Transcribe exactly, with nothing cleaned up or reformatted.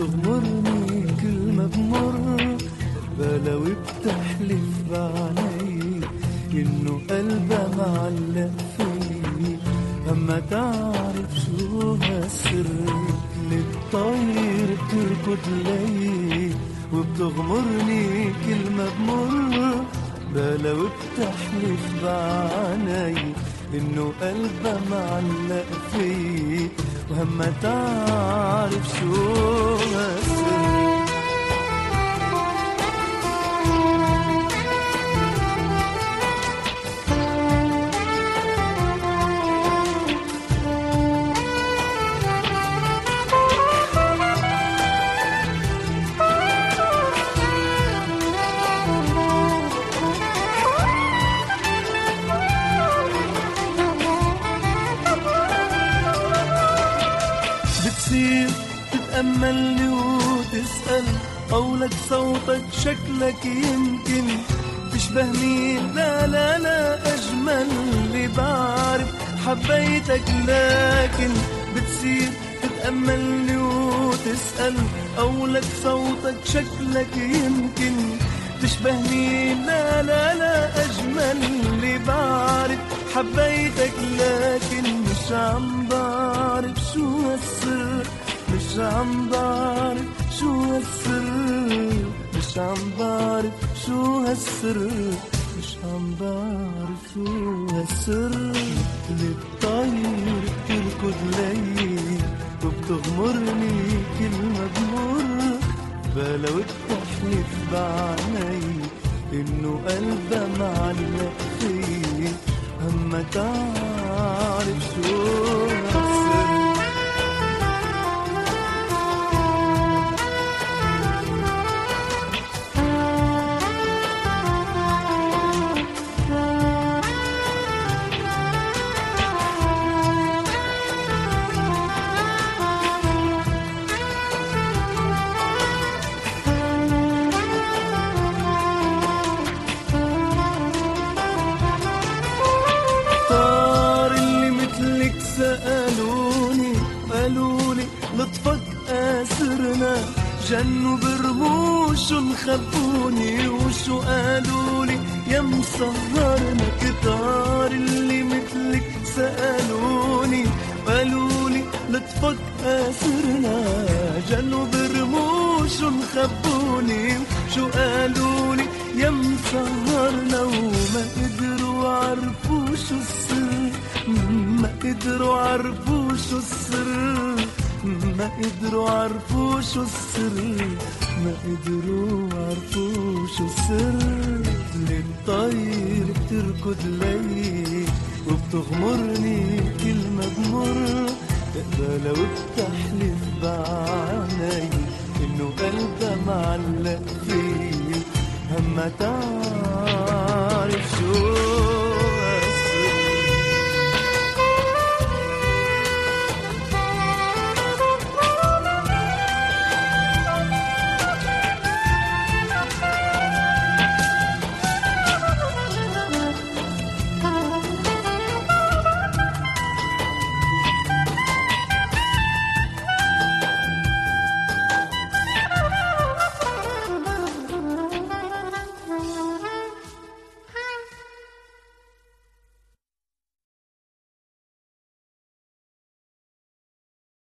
وبتغمرني كل ما بمر بلا وبتحلف بعيني إنه قلبها معلق فيه. أما تعرف شو هالسر اللي الطير بتركض لي وبتغمرني كل ما بمر بلا وبتحلف بعيني إنه قلبها معلق فيه. وهما تعرف شو هالسر تتأملني وتسأل قولك صوتك شكلك يمكن تشبه مين. لا لا لا أجمل اللي بعرف حبيتك لكن بتصير تتأملني وتسأل قولك صوتك شكلك يمكن تشبه مين. لا لا لا أجمل اللي بعرف حبيتك لكن مش عم بعرف شو هالسر. مش عم بعرف شو هالسر. مش عم بعرف شو هالسر. مش عم بعرف شو هالسر اللي الطير بتركض لي وبتغمرني كل ما بمر بلا وبتحلف بعيني إنه قلبها معلق فيه. أما تعرف شو هالسر سألوني قالولي لطفك آسرنا جنوا برموش خبوني وشو قالولي يا مسهرنا. كتار اللي مثلك سألوني قالولي لطفك آسرنا جنوا برموش خبوني وشو قالولي يا مسهرنا. وما قدروا عرفوا شو السر. ما قدروا عرفوا شو السر. ما قدروا عرفوا شو السر. ما قدروا عرفوا شو السر اللي الطير بتركض لي وبتغمرني كل ما بمر بلا وبتحلف بعيني إنه قلبها معلق فيه. أما تعرف شو